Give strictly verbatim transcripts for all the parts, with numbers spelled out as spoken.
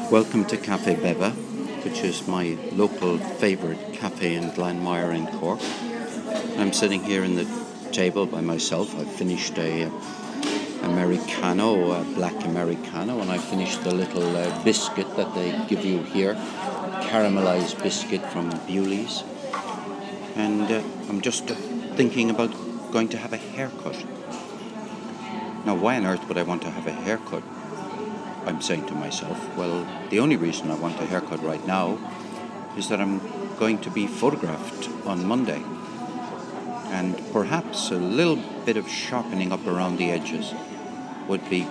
Welcome to Cafe Beva, which is my local favourite cafe in Glanmire in Cork. I'm sitting here in the table by myself. I've finished a uh, Americano, a black Americano, and I finished the little uh, biscuit that they give you here, caramelized biscuit from Bewley's. And uh, I'm just uh, thinking about going to have a haircut. Now, why on earth would I want to have a haircut? I'm saying to myself, well, the only reason I want a haircut right now is that I'm going to be photographed on Monday. And perhaps a little bit of sharpening up around the edges would be,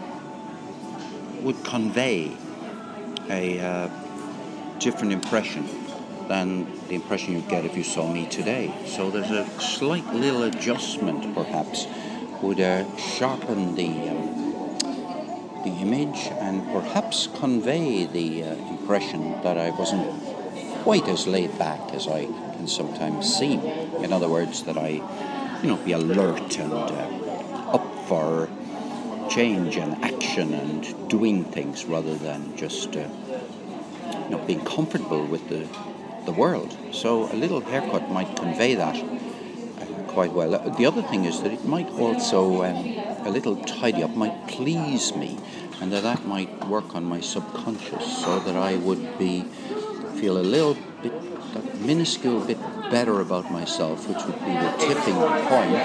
would convey a uh, different impression than the impression you'd get if you saw me today. So there's a slight little adjustment, perhaps, would uh, sharpen the um, the image and perhaps convey the uh, impression that I wasn't quite as laid back as I can sometimes seem. In other words, that I, you know, be alert and uh, up for change and action and doing things rather than just, uh, you know, being comfortable with the the world. So a little haircut might convey that uh, quite well. The other thing is that it might also um, a little tidy up might please me, and that that might work on my subconscious so that I would be feel a little bit, that minuscule bit better about myself, which would be the tipping point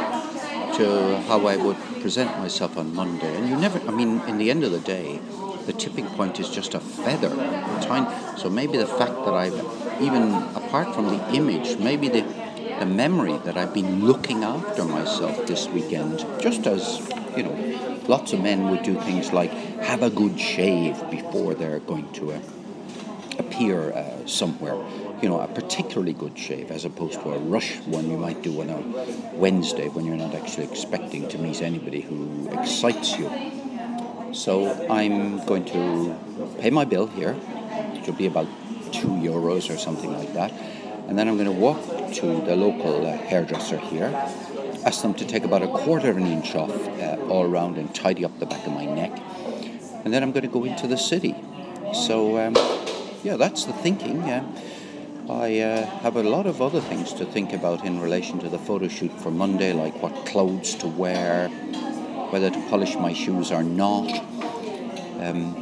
to how I would present myself on Monday. And you never, I mean, in the end of the day, the tipping point is just a feather, tiny. So maybe the fact that I've, even apart from the image, maybe the the memory that I've been looking after myself this weekend, just as, you know, lots of men would do things like have a good shave before they're going to uh, appear uh, somewhere, you know, a particularly good shave as opposed to a rush one you might do on a Wednesday when you're not actually expecting to meet anybody who excites you. So I'm going to pay my bill here, which will be about two euros or something like that. And then I'm going to walk to the local uh, hairdresser here, ask them to take about a quarter of an inch off uh, all around and tidy up the back of my neck. And then I'm going to go into the city. So, um, yeah, that's the thinking. Uh, I uh, have a lot of other things to think about in relation to the photo shoot for Monday, like what clothes to wear, whether to polish my shoes or not. Um,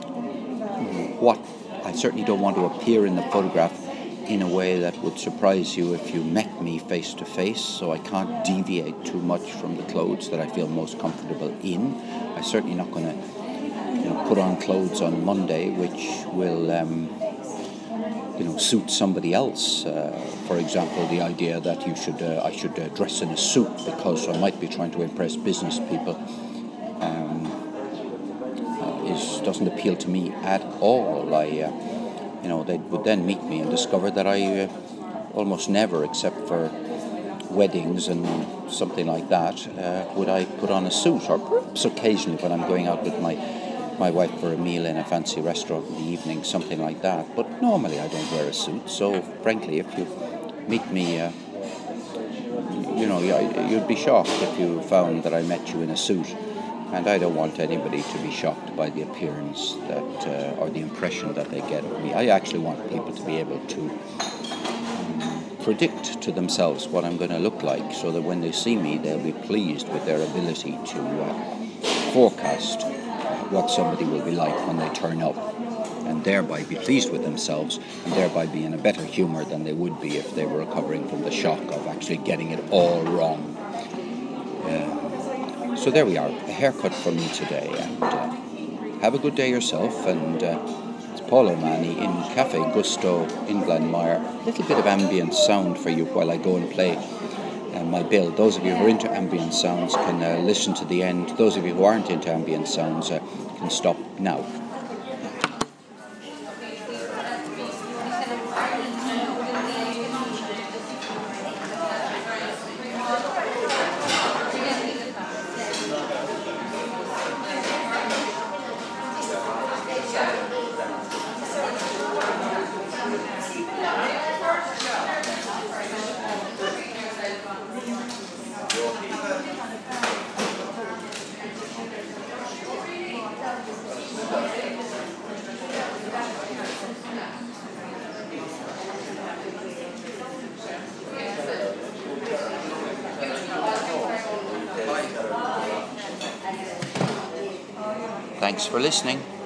what I certainly don't want to appear in the photograph in a way that would surprise you if you met me face to face, so I can't deviate too much from the clothes that I feel most comfortable in. I'm certainly not going to, you know, put on clothes on Monday which will, um, you know, suit somebody else. Uh, for example, the idea that you should, uh, I should uh, dress in a suit because I might be trying to impress business people, um, uh, is doesn't appeal to me at all. I. Uh, You know, they would then meet me and discover that I uh, almost never, except for weddings and something like that, uh, would I put on a suit, or perhaps occasionally when I'm going out with my, my wife for a meal in a fancy restaurant in the evening, something like that. But normally I don't wear a suit, so frankly, if you meet me, uh, you know, you'd be shocked if you found that I met you in a suit. And I don't want anybody to be shocked by the appearance that, uh, or the impression that they get of me. I actually want people to be able to um, predict to themselves what I'm going to look like, so that when they see me, they'll be pleased with their ability to uh, forecast what somebody will be like when they turn up, and thereby be pleased with themselves, and thereby be in a better humor than they would be if they were recovering from the shock of actually getting it all wrong. Uh, So there we are, a haircut for me today, and uh, have a good day yourself. And uh, it's Paul O'Mahony in Cafe Gusto in Glanmire. A little bit of ambient sound for you while I go and play uh, my bill. Those of you who are into ambient sounds can uh, listen to the end. Those of you who aren't into ambient sounds uh, can stop now. Thank you. Thanks for listening.